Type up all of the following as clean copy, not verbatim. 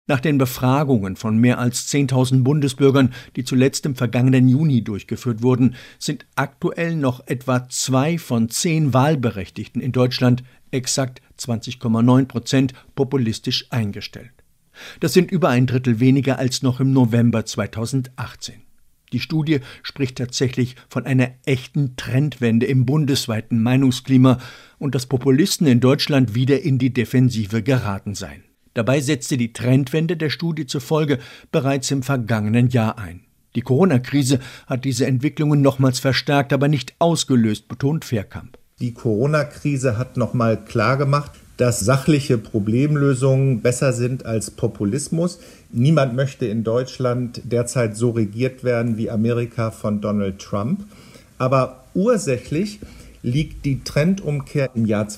Nach den Befragungen von mehr als 10.000 Bundesbürgern, die zuletzt im vergangenen Juni durchgeführt wurden, sind aktuell noch etwa 2 von 10 Wahlberechtigten in Deutschland, exakt 20,9%, populistisch eingestellt. Das sind über ein Drittel weniger als noch im November 2018. Die Studie spricht tatsächlich von einer echten Trendwende im bundesweiten Meinungsklima und dass Populisten in Deutschland wieder in die Defensive geraten seien. Dabei setzte die Trendwende der Studie zufolge bereits im vergangenen Jahr ein. Die Corona-Krise hat diese Entwicklungen nochmals verstärkt, aber nicht ausgelöst, betont Fehrkamp. Die Corona-Krise hat nochmal klargemacht, dass sachliche Problemlösungen besser sind als Populismus. Niemand möchte in Deutschland derzeit so regiert werden wie Amerika von Donald Trump. Aber ursächlich liegt die Trendumkehr im Jahr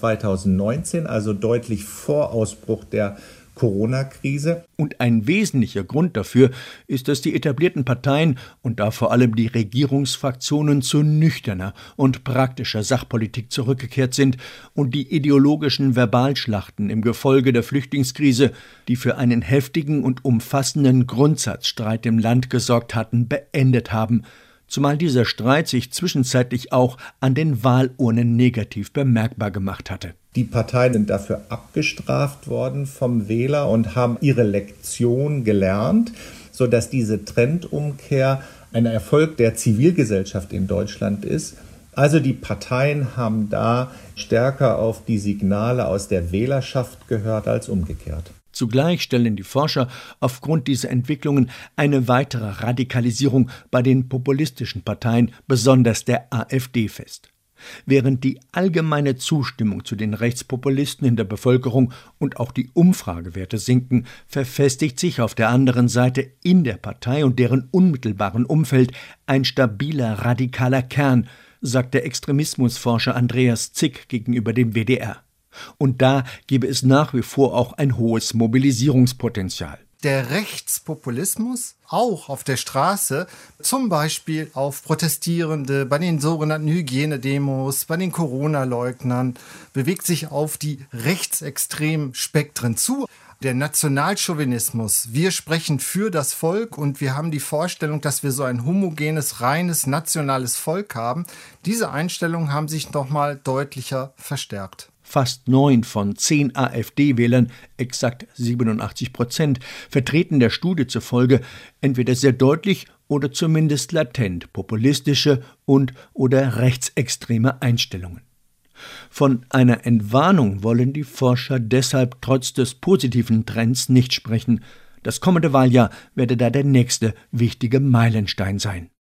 2019, also deutlich vor Ausbruch der Corona-Krise. Und ein wesentlicher Grund dafür ist, dass die etablierten Parteien und da vor allem die Regierungsfraktionen zu nüchterner und praktischer Sachpolitik zurückgekehrt sind und die ideologischen Verbalschlachten im Gefolge der Flüchtlingskrise, die für einen heftigen und umfassenden Grundsatzstreit im Land gesorgt hatten, beendet haben, zumal dieser Streit sich zwischenzeitlich auch an den Wahlurnen negativ bemerkbar gemacht hatte. Die Parteien sind dafür abgestraft worden vom Wähler und haben ihre Lektion gelernt, sodass diese Trendumkehr ein Erfolg der Zivilgesellschaft in Deutschland ist. Also die Parteien haben da stärker auf die Signale aus der Wählerschaft gehört als umgekehrt. Zugleich stellen die Forscher aufgrund dieser Entwicklungen eine weitere Radikalisierung bei den populistischen Parteien, besonders der AfD, fest. Während die allgemeine Zustimmung zu den Rechtspopulisten in der Bevölkerung und auch die Umfragewerte sinken, verfestigt sich auf der anderen Seite in der Partei und deren unmittelbaren Umfeld ein stabiler radikaler Kern, sagt der Extremismusforscher Andreas Zick gegenüber dem WDR. Und da gebe es nach wie vor auch ein hohes Mobilisierungspotenzial. Der Rechtspopulismus, auch auf der Straße, zum Beispiel auf Protestierende, bei den sogenannten Hygienedemos, bei den Corona-Leugnern, bewegt sich auf die rechtsextremen Spektren zu. Der Nationalchauvinismus, wir sprechen für das Volk und wir haben die Vorstellung, dass wir so ein homogenes, reines, nationales Volk haben. Diese Einstellungen haben sich nochmal deutlicher verstärkt. Fast 9 von 10 AfD-Wählern, exakt 87%, vertreten der Studie zufolge entweder sehr deutlich oder zumindest latent populistische und/oder rechtsextreme Einstellungen. Von einer Entwarnung wollen die Forscher deshalb trotz des positiven Trends nicht sprechen. Das kommende Wahljahr werde da der nächste wichtige Meilenstein sein.